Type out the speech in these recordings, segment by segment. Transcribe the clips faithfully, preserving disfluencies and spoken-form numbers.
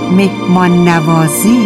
مهمان نوازی.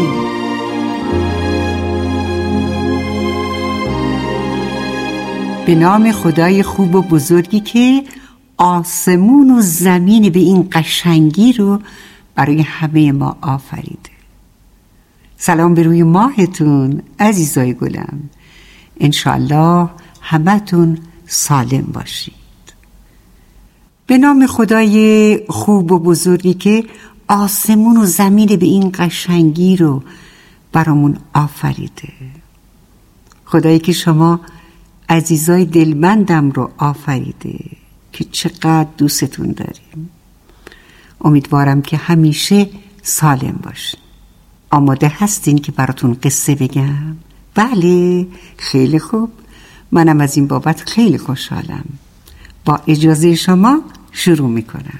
به نام خدای خوب و بزرگی که آسمون و زمین به این قشنگی رو برای همه ما آفریده. سلام به روی ماهتون عزیزای گلم. انشالله همتون سالم باشید. به نام خدای خوب و بزرگی که آسمون و زمین به این قشنگی رو برامون آفریده. خدایی که شما عزیزای دلبندم رو آفریده که چقدر دوستتون داریم. امیدوارم که همیشه سالم باشین. آماده هستین که براتون قصه بگم؟ بله، خیلی خوب. منم از این بابت خیلی خوشحالم. با اجازه شما شروع میکنم.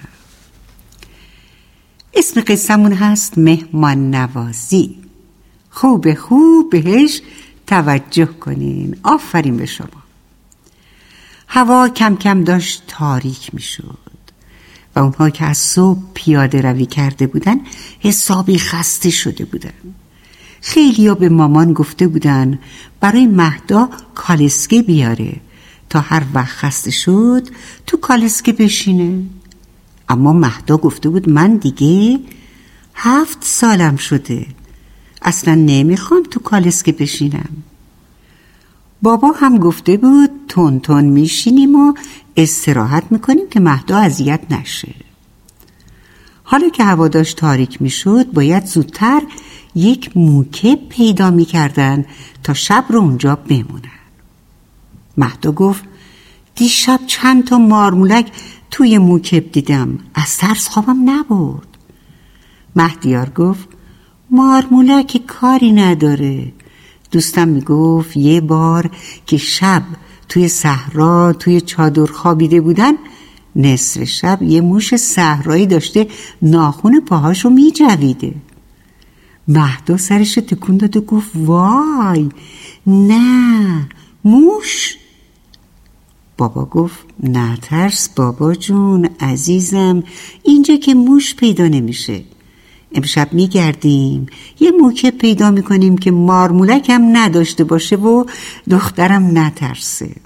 اسم قصه‌مون هست مهمان نوازی. خوب خوب بهش توجه کنین. آفرین به شما. هوا کم کم داشت تاریک میشد و اونها که از صبح پیاده روی کرده بودن حسابی خسته شده بودن. خیلیا به مامان گفته بودن برای مهدا کالسکه بیاره تا هر وقت خسته شد تو کالسکه بشینه. اما مهدا گفته بود من دیگه هفت سالم شده، اصلا نمیخوام تو کالسکه بشینم. بابا هم گفته بود تون تون میشینیم و استراحت میکنیم که مهدا اذیت نشه. حالا که هوا داشت تاریک میشد باید زودتر یک موکب پیدا میکردن تا شب رو اونجا بمونن. مهدا گفت دیشب چند تا مارمولک توی موکب دیدم، از ترس خوابم نبرد. مهدیار گفت مارمولک کاری نداره. دوستم میگفت یه بار که شب توی صحرا توی چادر خوابیده بودن، نصف شب یه موش صحرایی داشته ناخن پاهاشو میجویده. مهدا سرش تکون داد و گفت وای نه موش. بابا گفت نه ترس بابا جون عزیزم، اینجا که موش پیدا نمیشه. امشب میگردیم یه موکب پیدا میکنیم که مارمولک هم نداشته باشه و دخترم نترسه.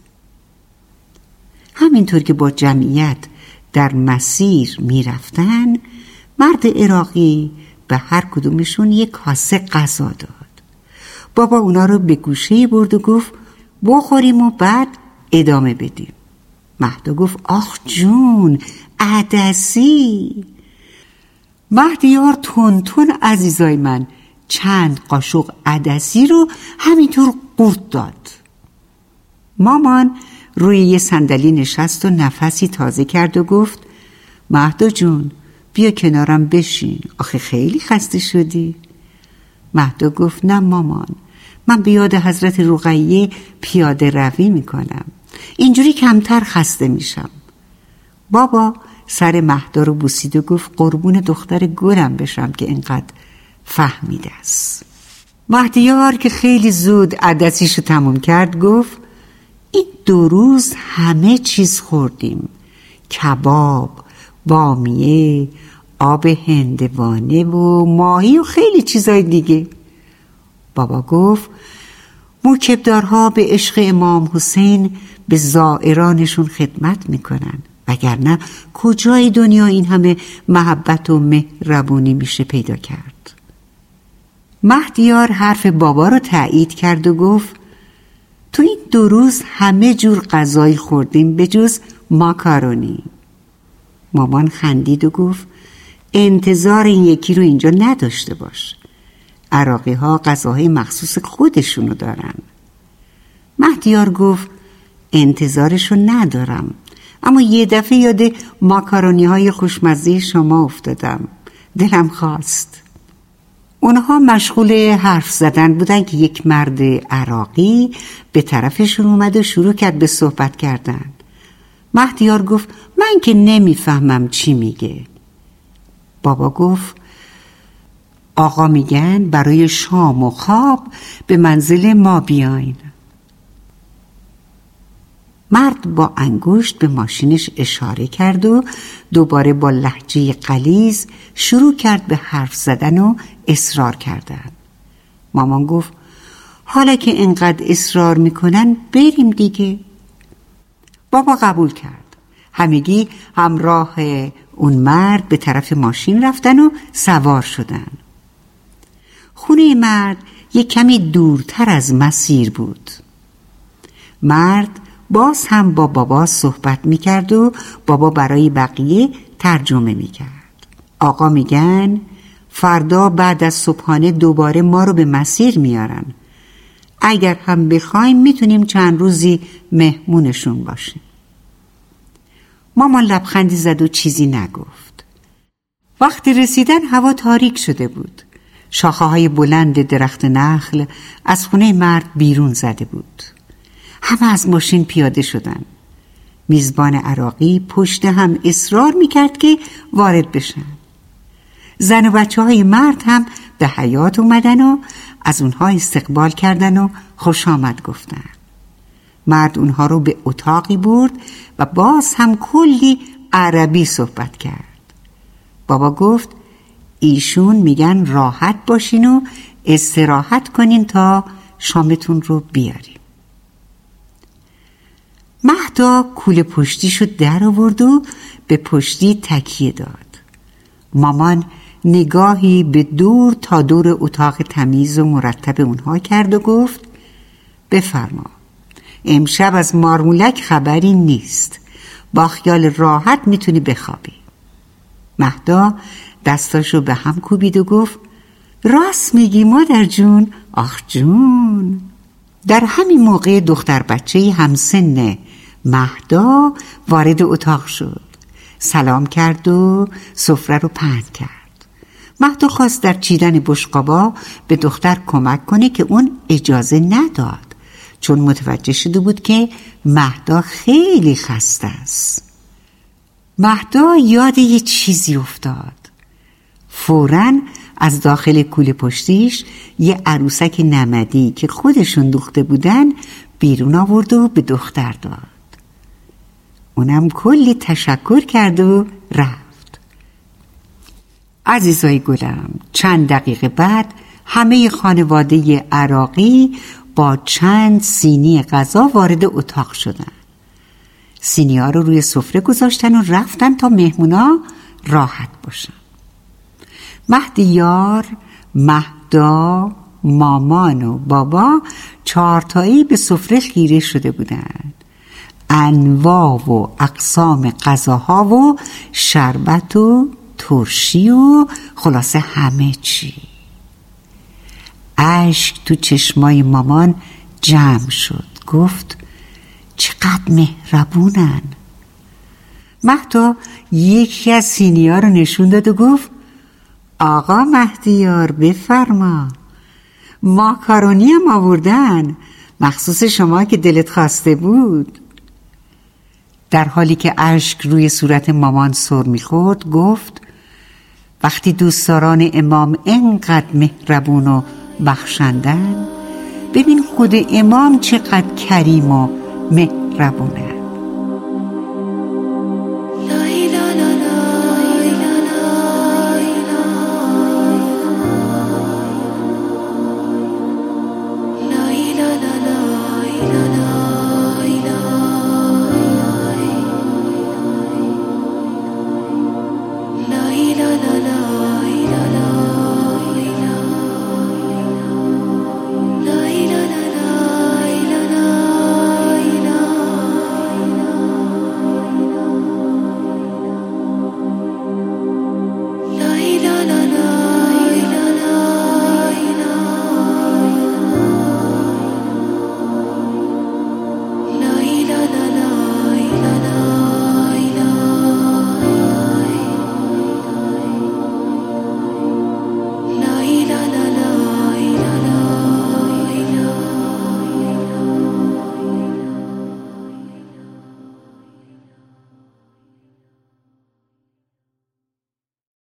همینطور که با جمعیت در مسیر میرفتن، مرد عراقی به هر کدومشون یک کاسه غذا داد. بابا اونا رو به گوشه برد و گفت بخوریم و بعد ادامه بدیم. مهدا گفت آخ جون عدسی. مهدیار تون تون عزیزای من چند قاشق عدسی رو همینطور قورت داد. مامان روی یه صندلی نشست و نفسی تازه کرد و گفت مهدا جون بیا کنارم بشین، آخه خیلی خسته شدی. مهدا گفت نه مامان، من به یاد حضرت رقیه پیاده روی میکنم، اینجوری کمتر خسته میشم. بابا سر مهدا رو بوسید و گفت قربون دختر گلم بشم که اینقدر فهمیده است. مهدیار که خیلی زود عدسیشو تموم کرد گفت این دو روز همه چیز خوردیم، کباب، بامیه، آب هندوانه و ماهی و خیلی چیزای دیگه. بابا گفت موکبدارها به عشق امام حسین به زائرانشون خدمت میکنن، وگرنه کجای دنیا این همه محبت و مهربونی میشه پیدا کرد. مهدیار حرف بابا رو تایید کرد و گفت تو این دو روز همه جور غذایی خوردیم به جز ماکارونی. مامان خندید و گفت انتظار این یکی رو اینجا نداشته باش، عراقی ها غذاهای مخصوص خودشونو دارن. مهدیار گفت انتظارشو ندارم، اما یه دفعه یاد ماکارونی های خوشمزه شما افتادم، دلم خواست. اونها مشغول حرف زدن بودن که یک مرد عراقی به طرفشون اومد و شروع کرد به صحبت کردن. مهدیار گفت من که نمیفهمم چی میگه. بابا گفت آقا میگن برای شام و خواب به منزل ما بیاین. مرد مرد با انگشت به ماشینش اشاره کرد و دوباره با لهجه غلیظ شروع کرد به حرف زدن و اصرار کردن. مامان گفت حالا که اینقدر اصرار میکنن بریم دیگه. بابا قبول کرد. همگی همراه اون مرد به طرف ماشین رفتن و سوار شدن. خونه مرد یک کمی دورتر از مسیر بود. مرد باز هم با بابا صحبت میکرد و بابا برای بقیه ترجمه میکرد. آقا میگن فردا بعد از صبحانه دوباره ما رو به مسیر میارن. اگر هم بخوایم میتونیم چند روزی مهمونشون باشیم. مامان لبخندی زد و چیزی نگفت. وقتی رسیدن هوا تاریک شده بود. شاخه های بلند درخت نخل از خونه مرد بیرون زده بود. همه از ماشین پیاده شدن. میزبان عراقی پشت هم اصرار میکرد که وارد بشن. زن و بچه های مرد هم به حیاط اومدن و از اونها استقبال کردن و خوش آمد گفتن. مرد اونها رو به اتاقی برد و باز هم کلی عربی صحبت کرد. بابا گفت ایشون میگن راحت باشین و استراحت کنین تا شامتون رو بیاریم. مهدا کوله پشتیشو در آورد و به پشتی تکیه داد. مامان نگاهی به دور تا دور اتاق تمیز و مرتب اونها کرد و گفت بفرما. امشب از مارمولک خبری نیست. با خیال راحت میتونی بخوابی. مهدا دستاشو به هم کوبید و گفت راست میگی مادر جون. آخ جون. در همین موقع دختر بچه همسن مهدا وارد اتاق شد. سلام کرد و سفره رو پهن کرد. مهدا خواست در چیدن بشقابا به دختر کمک کنه که اون اجازه نداد، چون متوجه شده بود که مهدا خیلی خسته است. مهدا یاد یه چیزی افتاد. فوراً از داخل کوله پشتیش یه عروسک نمدی که خودشون دوخته بودن بیرون آورد و به دختر داد. اونم کلی تشکر کرد و رفت. عزیزای گلم، چند دقیقه بعد همه خانواده عراقی با چند سینی غذا وارد اتاق شدن. سینی ها رو روی سفره گذاشتن و رفتن تا مهمونا راحت باشن. مهدیار، مهدا، مامان و بابا چهارتایی به سفره خیره شده بودند. انواع و اقسام غذاها و شربت و ترشی و خلاصه همه چی. اشک تو چشمای مامان جمع شد. گفت چقدر مهربونن. مهدا یکی از سینی‌ها رو نشون داد و گفت آقا مهدیار بفرما. ماکارونی هم آوردن، مخصوص شما که دلت خواسته بود. در حالی که اشک روی صورت مامان سر می‌خورد گفت وقتی دوستداران امام اینقدر مهربون و بخشندن، ببین خود امام چقدر کریم و مهربونه. La